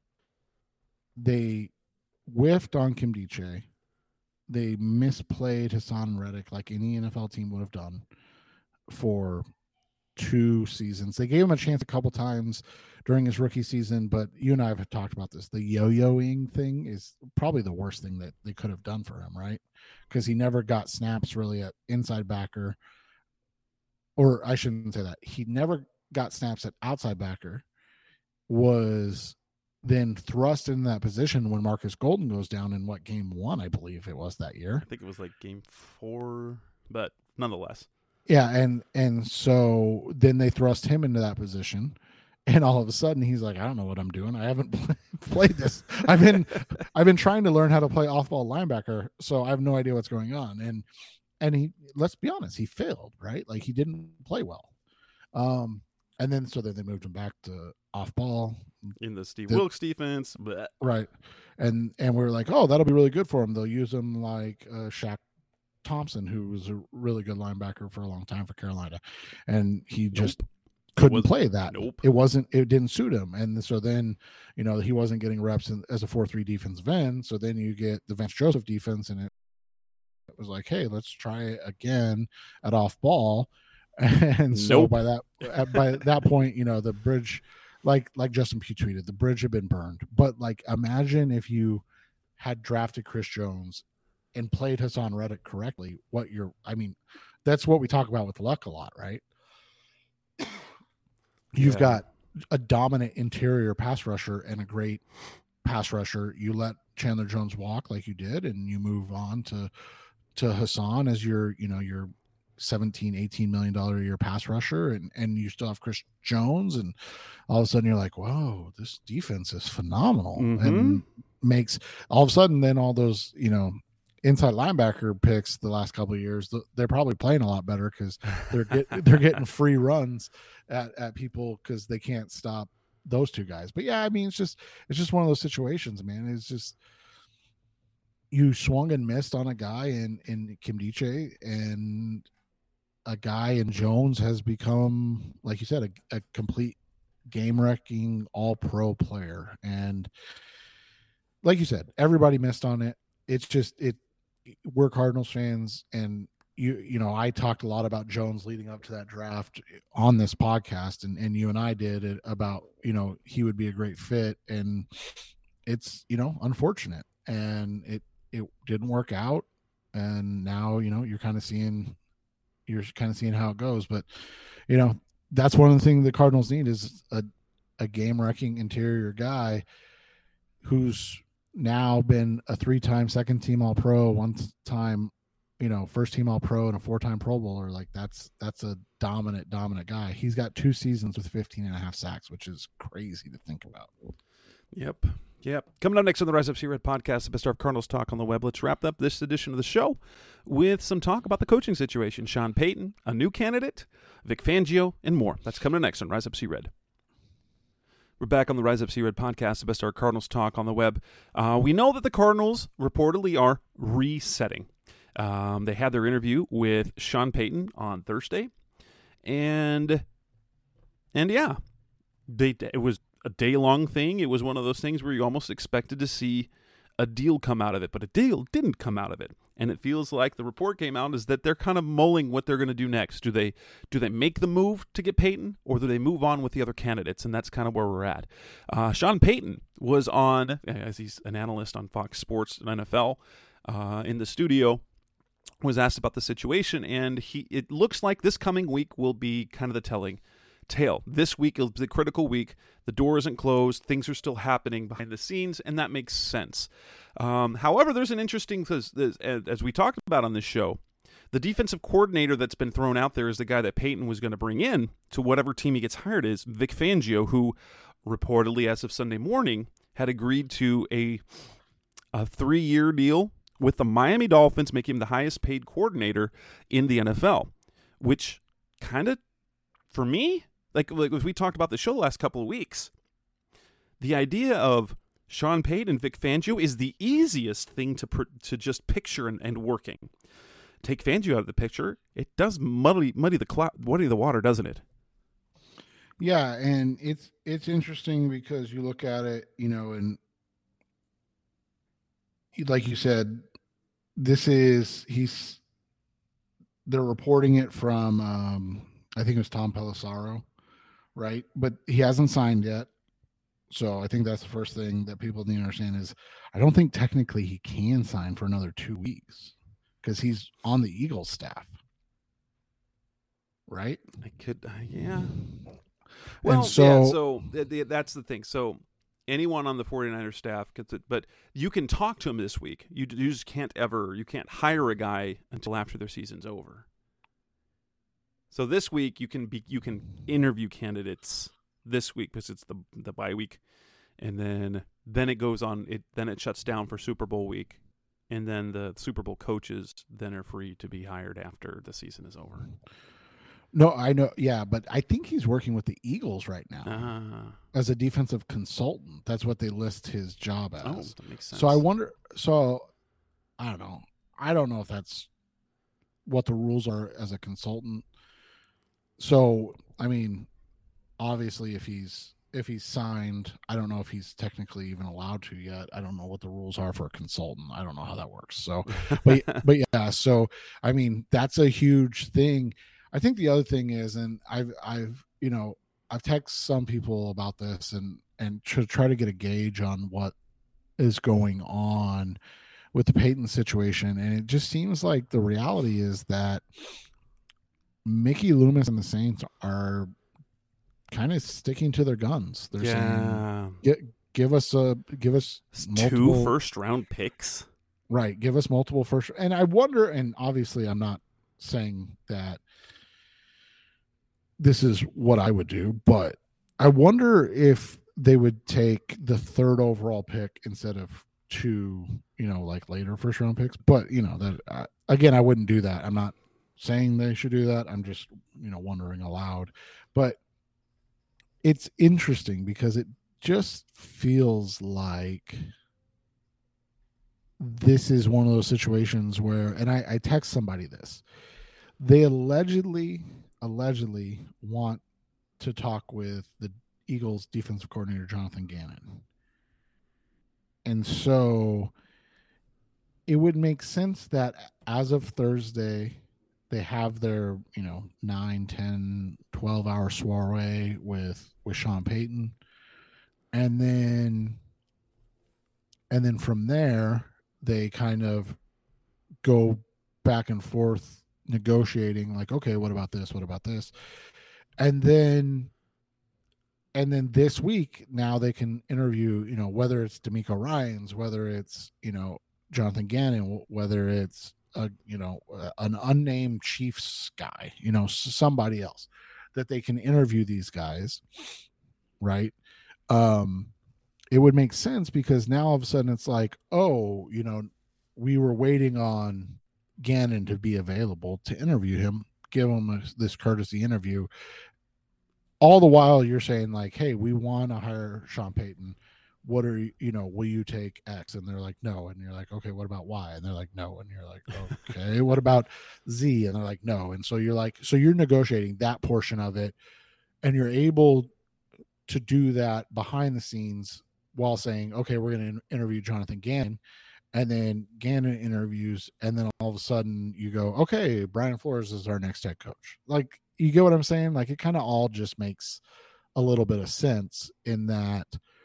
They whiffed on Nkemdiche. They misplayed Hassan Reddick like any N F L team would have done for two seasons. They gave him a chance a couple times during his rookie season, but you and I have talked about this. The yo-yoing thing is probably the worst thing that they could have done for him, right? Because he never got snaps really at inside backer, or I shouldn't say that. He never got snaps at outside backer, was then thrust in that position when Marcus Golden goes down in what, game one, I believe it was that year. I think it was like game four, but nonetheless. Yeah, and and so then they thrust him into that position, and all of a sudden he's like, I don't know what I'm doing. I haven't played this. I've been I've been trying to learn how to play off-ball linebacker, so I have no idea what's going on. And and he, let's be honest, he failed, right? Like he didn't play well. Um, and then so then they moved him back to off-ball in the Steve the, Wilkes defense, but right. And and we're like, oh, that'll be really good for him. They'll use him like uh, Shaq Thompson, who was a really good linebacker for a long time for Carolina, and he just nope. couldn't play that. Nope. It wasn't. It didn't suit him, and so then you know he wasn't getting reps in, as a four three defensive end. So then you get the Vance Joseph defense, and it was like, hey, let's try it again at off ball. And so Nope. by that at, by that point, you know, the bridge, like like Justin Pugh tweeted, the bridge had been burned. But like, imagine if you had drafted Chris Jones and played Hassan Reddick correctly, what you're, I mean, that's what we talk about with Luck a lot, right? You've Yeah. got a dominant interior pass rusher and a great pass rusher. You let Chandler Jones walk like you did, and you move on to to Hassan as your, you know, your seventeen, eighteen million dollars a year pass rusher, and and you still have Chris Jones, and all of a sudden you're like, whoa, this defense is phenomenal. Mhm. And makes all of a sudden then all those, you know, inside linebacker picks the last couple of years, they're probably playing a lot better because they're get, they're getting free runs at, at people because they can't stop those two guys. But yeah, I mean, it's just it's just one of those situations, man. It's just you swung and missed on a guy in in Nkemdiche, and a guy in Jones has become, like you said, a, a complete game wrecking all pro player. And like you said, everybody missed on it. It's just it. We're Cardinals fans, and you you know I talked a lot about Jones leading up to that draft on this podcast, and and you and I did it about, you know, he would be a great fit, and it's, you know, unfortunate, and it it didn't work out, and now, you know, you're kind of seeing you're kind of seeing how it goes. But, you know, that's one of the things the Cardinals need is a a game wrecking interior guy who's now been a three-time second-team All-Pro, one-time, you know, first-team All-Pro, and a four-time Pro Bowler. Like, that's that's a dominant, dominant guy. He's got two seasons with fifteen and a half sacks, which is crazy to think about. Yep. Yep. Coming up next on the Rise Up See Red podcast, the best of Cardinals talk on the web. Let's wrap up this edition of the show with some talk about the coaching situation. Sean Payton, a new candidate, Vic Fangio, and more. That's coming up next on Rise Up See Red. We're back on the Rise Up See Red podcast, the best of our Cardinals talk on the web. Uh, we know that the Cardinals reportedly are resetting. Um, they had their interview with Sean Payton on Thursday, and and yeah, they it was a day-long thing. It was one of those things where you almost expected to see a deal come out of it, but a deal didn't come out of it. And it feels like the report came out is that they're kind of mulling what they're going to do next. Do they do they make the move to get Payton, or do they move on with the other candidates? And that's kind of where we're at. Uh, Sean Payton was on, as he's an analyst on Fox Sports and N F L, uh, in the studio, was asked about the situation, and he it looks like this coming week will be kind of the telling tale. This week is the critical week. The door isn't closed. Things are still happening behind the scenes, and that makes sense. Um, however, there's an interesting, as, as we talked about on this show, the defensive coordinator that's been thrown out there is the guy that Payton was going to bring in to whatever team he gets hired is, Vic Fangio, who reportedly, as of Sunday morning, had agreed to a, a three-year deal with the Miami Dolphins, making him the highest-paid coordinator in the N F L, which kind of, for me, Like, like as we talked about the show the last couple of weeks, the idea of Sean Payton and Vic Fangio is the easiest thing to to just picture and, and working. Take Fangio out of the picture, it does muddy muddy the cl- muddy the water, doesn't it? Yeah, and it's it's interesting because you look at it, you know, and like you said, this is he's they're reporting it from um, I think it was Tom Pelissero. Right. But he hasn't signed yet. So I think that's the first thing that people need to understand is I don't think technically he can sign for another two weeks because he's on the Eagles staff. Right. I could. Uh, yeah. Well, and so, yeah, so th- th- that's the thing. So anyone on the 49ers staff gets it, but you can talk to him this week. You, you just can't ever, you can't hire a guy until after their season's over. So this week you can be you can interview candidates this week because it's the the bye week, and then then it goes on it then it shuts down for Super Bowl week, and then the Super Bowl coaches then are free to be hired after the season is over. No, I know, yeah, but I think he's working with the Eagles right now Ah. as a defensive consultant. That's what they list his job as. Oh, that makes sense. So I wonder. So I don't know. I don't know if that's what the rules are as a consultant. So, I mean, obviously, if he's if he's signed. I don't know if he's technically even allowed to yet. I don't know what the rules are for a consultant. I don't know how that works. So, but but yeah. So I mean, that's a huge thing. I think the other thing is, and I've I've you know I've texted some people about this and and to try to get a gauge on what is going on with the Peyton situation, and it just seems like the reality is that Mickey Loomis and the Saints are kind of sticking to their guns. They're yeah. saying, Get, give us a give us multiple, two first round picks, right? Give us multiple first. And I wonder, and obviously, I'm not saying that this is what I would do, but I wonder if they would take the third overall pick instead of two, you know, like later first round picks. But you know that uh, again, I wouldn't do that. I'm not saying they should do that. I'm just, you know, wondering aloud. But it's interesting because it just feels like this is one of those situations where, and I, I text somebody this, they allegedly, allegedly want to talk with the Eagles defensive coordinator, Jonathan Gannon. And so it would make sense that as of Thursday, they have their, you know, nine, ten, twelve hour soiree with, with Sean Payton. And then, and then from there, they kind of go back and forth negotiating like, okay, what about this? What about this? And then, and then this week, now they can interview, you know, whether it's D'Amico Ryans, whether it's, you know, Jonathan Gannon, whether it's, a, you know, an unnamed Chiefs guy, you know, somebody else that they can interview these guys. Right. Um, it would make sense because now all of a sudden it's like, oh, you know, we were waiting on Gannon to be available to interview him, give him a, this courtesy interview. All the while you're saying like, hey, we want to hire Sean Payton. What are you, you know, will you take X? And they're like, no. And you're like, okay, what about Y? And they're like, no. And you're like, okay, what about Z? And they're like, no. And so you're like, so you're negotiating that portion of it. And you're able to do that behind the scenes while saying, okay, we're going to interview Jonathan Gannon. And then Gannon interviews. And then all of a sudden you go, okay, Brian Flores is our next head coach. Like, you get what I'm saying? Like, it kind of all just makes a little bit of sense in that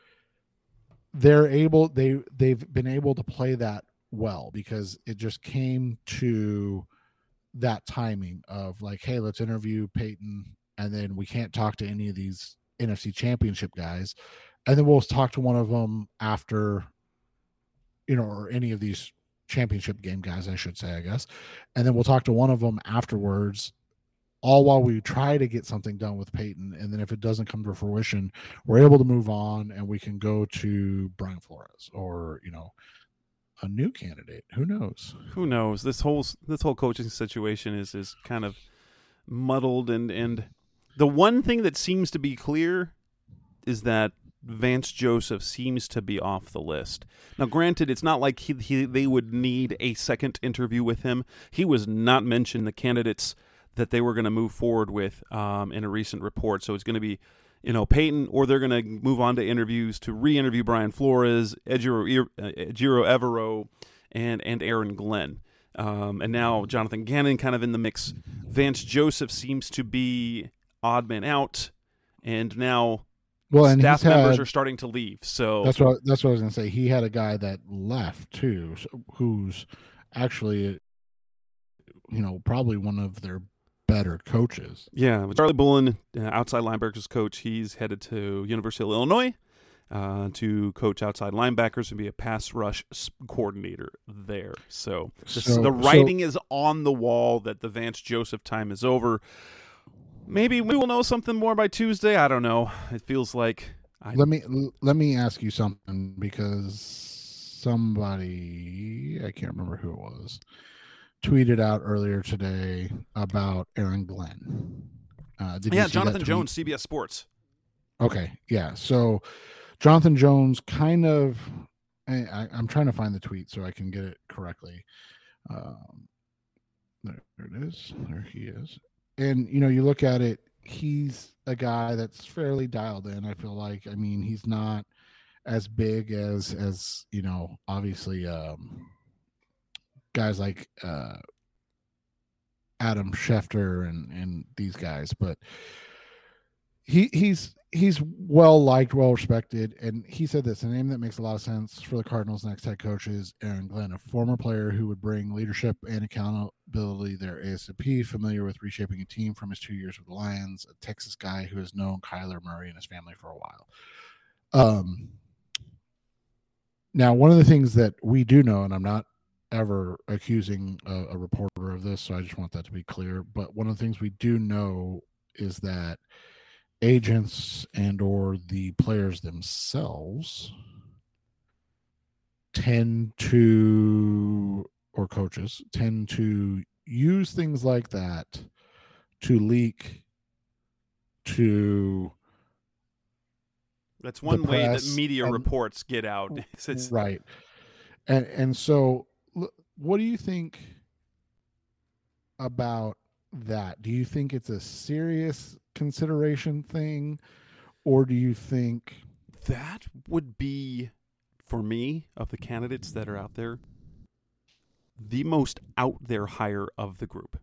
they're able, they, they've been able to play that well because it just came to that timing of like, hey, let's interview Peyton. And then we can't talk to any of these N F C championship guys. And then we'll talk to one of them after, you know, or any of these championship game guys, I should say, I guess. And then we'll talk to one of them afterwards, all while we try to get something done with Peyton. And then if it doesn't come to fruition, we're able to move on and we can go to Brian Flores or, you know, a new candidate. Who knows? Who knows? This whole, this whole coaching situation is, is kind of muddled. And, and the one thing that seems to be clear is that Vance Joseph seems to be off the list. Now, granted, it's not like he, he they would need a second interview with him. He was not mentioned in the candidates that they were going to move forward with um, in a recent report. So it's going to be, you know, Peyton, or they're going to move on to interviews to re-interview Brian Flores, Ejiro, Ejiro Evero, and and Aaron Glenn. Um, and now Jonathan Gannon kind of in the mix. Vance Joseph seems to be odd man out, and now well, and staff members had, are starting to leave. So that's what that's what I was going to say. He had a guy that left too, who's actually, you know, probably one of their better coaches. Yeah, Charlie Bullen, uh, outside linebackers coach. He's headed to University of Illinois uh, to coach outside linebackers and be a pass rush coordinator there. So, so the writing so, is on the wall that the Vance Joseph time is over. Maybe we will know something more by Tuesday. I don't know. It feels like. I... Let me let me ask you something because somebody, I can't remember who it was, tweeted out earlier today about Aaron Glenn. Uh, did yeah, you see Jonathan that tweet? Jones, C B S Sports. Okay, yeah. So Jonathan Jones kind of, I, I, I'm trying to find the tweet so I can get it correctly. Um, there, there it is. There he is. And, you know, you look at it, he's a guy that's fairly dialed in. I feel like, I mean, he's not as big as, as, you know, obviously, um, guys like, uh, Adam Schefter and, and these guys, but he he's, he's well liked, well respected. And he said this, a name that makes a lot of sense for the Cardinals' next head coach is Aaron Glenn, a former player who would bring leadership and accountability there ASAP, familiar with reshaping a team from his two years with the Lions, a Texas guy who has known Kyler Murray and his family for a while. Um, now, one of the things that we do know, and I'm not ever accusing a, a reporter of this, so I just want that to be clear, but one of the things we do know is that agents and or the players themselves tend to, or coaches tend to use things like that to leak to that's one way that media and, reports get out. Right. And and so what do you think about that? Do you think it's a serious consideration thing, or do you think that would be, for me, of the candidates that are out there, the most out there hire of the group?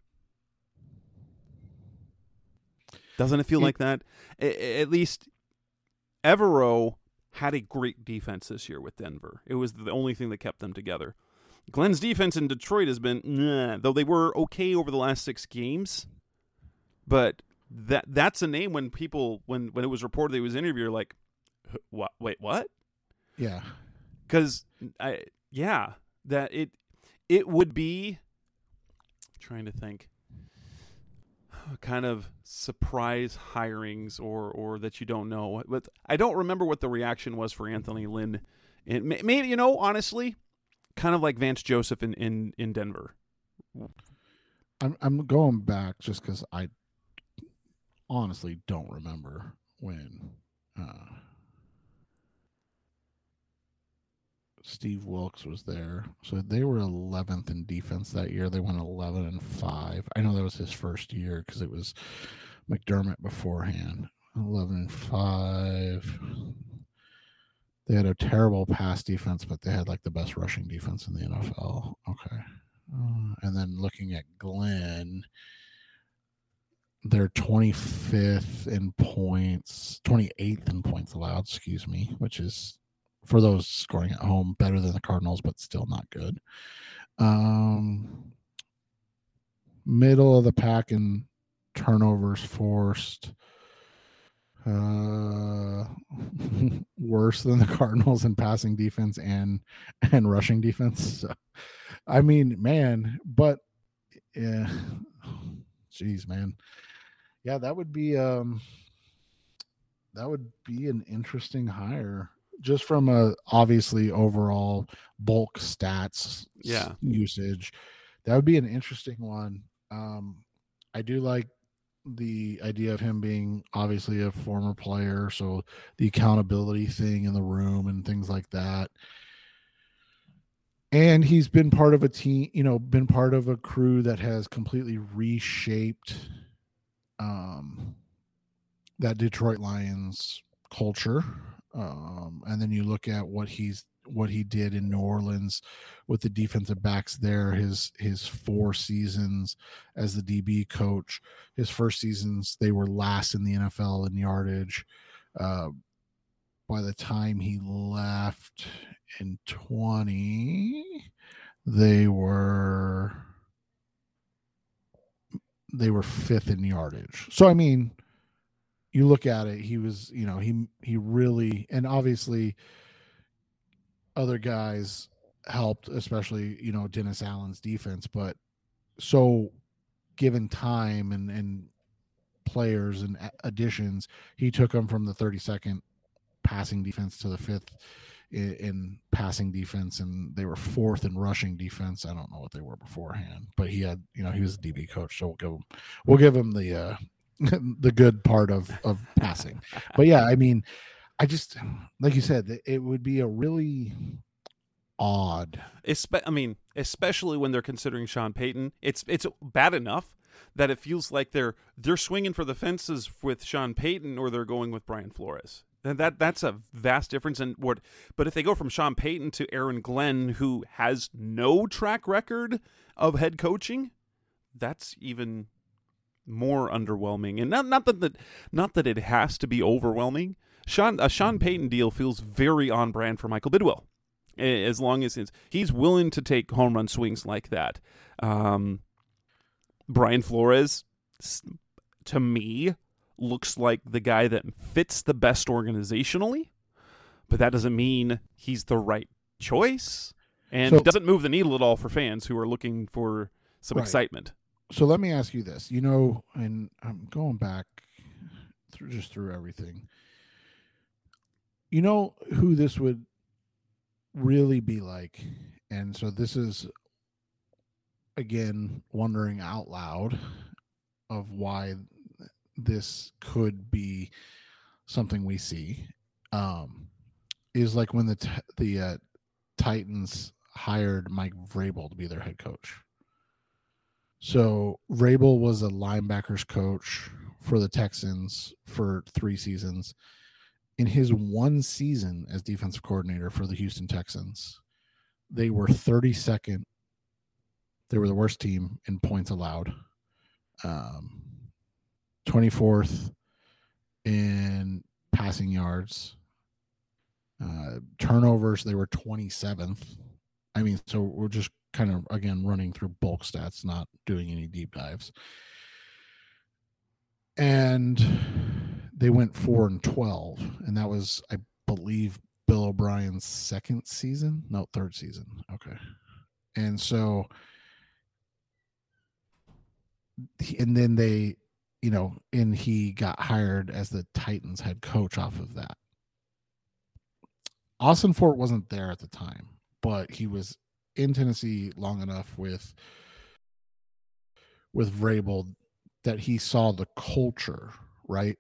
Doesn't it feel it, like that? At least Evero had a great defense this year with Denver. It was the only thing that kept them together. Glenn's defense in Detroit has been, nah, though they were okay over the last six games, but that that's a name when people, when, when it was reported that he was interviewed, like, what? Wait, what? Yeah. Because, I yeah, that it it would be, trying to think, kind of surprise hirings or or that you don't know. But I don't remember what the reaction was for Anthony Lynn. And maybe, you know, honestly, kind of like Vance Joseph in, in, in Denver. I'm I'm going back just because I honestly don't remember when uh, Steve Wilkes was there. So they were eleventh in defense that year. They went eleven and five. I know that was his first year because it was McDermott beforehand. eleven and five. They had a terrible pass defense, but they had like the best rushing defense in the N F L. Okay. Uh, and then looking at Glenn, they're twenty-fifth in points, twenty-eighth in points allowed, excuse me, which is, for those scoring at home, better than the Cardinals, but still not good. Um, middle of the pack in turnovers forced. Uh, worse than the Cardinals in passing defense and and rushing defense. So, I mean, man, but yeah, jeez, man, yeah, that would be um, that would be an interesting hire, just from a obviously overall bulk stats, yeah, usage. That would be an interesting one. Um, I do like the idea of him being obviously a former player, so the accountability thing in the room and things like that. And he's been part of a team, you know, been part of a crew that has completely reshaped um, that Detroit Lions culture. Um, and then you look at what he's what he did in New Orleans with the defensive backs there, his his four seasons as the D B coach. His first seasons, they were last in the N F L in yardage. Uh, by the time he left in twenty, they were they were fifth in yardage. So I mean, you look at it, he was, you know, he he really, and obviously other guys helped, especially, you know, Dennis Allen's defense, but so given time and, and players and additions, he took them from the thirty-second passing defense to the fifth in, in passing defense, and they were fourth in rushing defense. I don't know what they were beforehand, but he had, you know, he was a D B coach, so we'll give him, we'll give him the uh, the good part of of passing. But yeah, I mean, I just, like you said, it would be a really odd. Espe- I mean, especially when they're considering Sean Payton. It's it's bad enough that it feels like they're they're swinging for the fences with Sean Payton, or they're going with Brian Flores. And that that's a vast difference in what. But if they go from Sean Payton to Aaron Glenn, who has no track record of head coaching, that's even more underwhelming. And not not that that not that it has to be overwhelming. Sean a Sean Payton deal feels very on brand for Michael Bidwell, as long as it's, he's willing to take home run swings like that. Um, Brian Flores, to me, looks like the guy that fits the best organizationally, but that doesn't mean he's the right choice, and so, it doesn't move the needle at all for fans who are looking for some right. excitement. So let me ask you this, you know, and I'm going back through just through everything. You know who this would really be like, and so this is, again, wondering out loud of why this could be something we see, um, is like when the t- the uh, Titans hired Mike Vrabel to be their head coach. So Vrabel was a linebackers coach for the Texans for three seasons. In his one season as defensive coordinator for the Houston Texans, they were thirty-second. They were the worst team in points allowed. Um, twenty-fourth in passing yards. Uh, turnovers, they were twenty-seventh. I mean, so we're just kind of, again, running through bulk stats, not doing any deep dives. And they went four and twelve, and that was, I believe, Bill O'Brien's second season. No, third season. Okay. And so, and then they, you know, and he got hired as the Titans head coach off of that. Austin Fort wasn't there at the time, but he was in Tennessee long enough with with Vrabel that he saw the culture, right?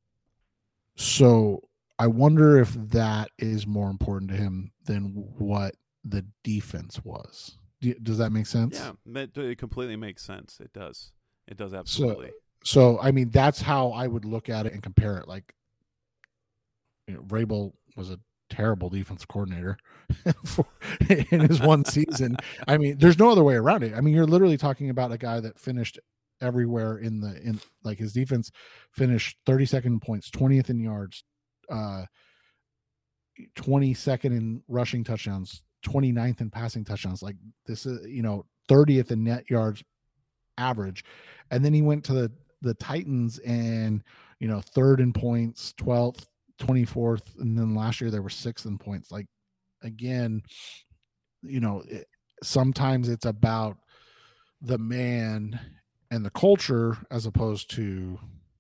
So I wonder if that is more important to him than what the defense was. Does that make sense? Yeah, it completely makes sense. It does. It does absolutely. So, so I mean, that's how I would look at it and compare it. Like, you know, Vrabel was a terrible defensive coordinator for, in his one season. I mean, there's no other way around it. I mean, you're literally talking about a guy that finished everywhere in the in like his defense finished thirty-second points, twentieth in yards, uh, twenty-second in rushing touchdowns, twenty-ninth in passing touchdowns. Like this is, you know, thirtieth in net yards average, and then he went to the the Titans and, you know, third in points, twelfth, twenty-fourth, and then last year they were sixth in points. Like, again, you know, it, sometimes it's about the man and the culture as opposed to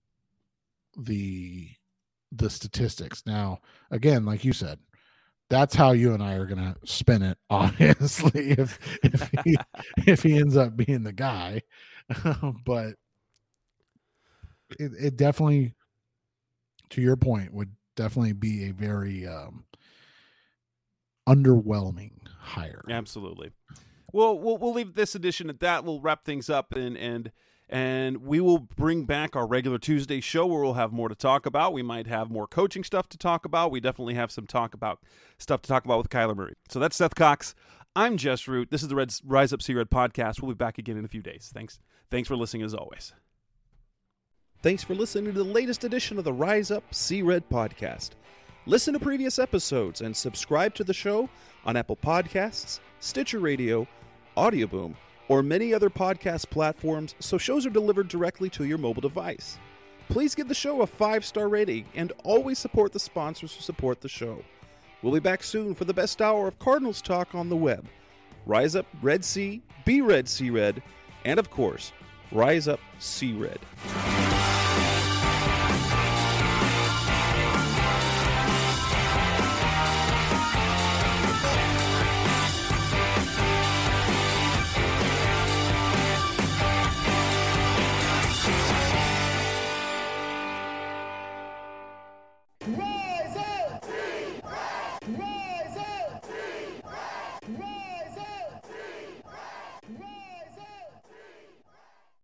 the the statistics. Now, again, like you said, that's how you and I are going to spin it, obviously, if if he, if he ends up being the guy. But it, it definitely, to your point, would definitely be a very um, underwhelming hire. Absolutely. Well, we'll we'll leave this edition at that. We'll wrap things up, and and and we will bring back our regular Tuesday show where we'll have more to talk about. We might have more coaching stuff to talk about. We definitely have some talk about stuff to talk about with Kyler Murray. So that's Seth Cox. I'm Jess Root. This is the Reds Rise Up See Red podcast. We'll be back again in a few days. Thanks. Thanks for listening as always. Thanks for listening to the latest edition of the Rise Up See Red podcast. Listen to previous episodes and subscribe to the show on Apple Podcasts, Stitcher Radio, Audioboom, or many other podcast platforms so shows are delivered directly to your mobile device. Please give the show a five-star rating and always support the sponsors who support the show. We'll be back soon for the best hour of Cardinals talk on the web. Rise up, Red Sea, be Red, See Red, and of course, Rise Up, See Red.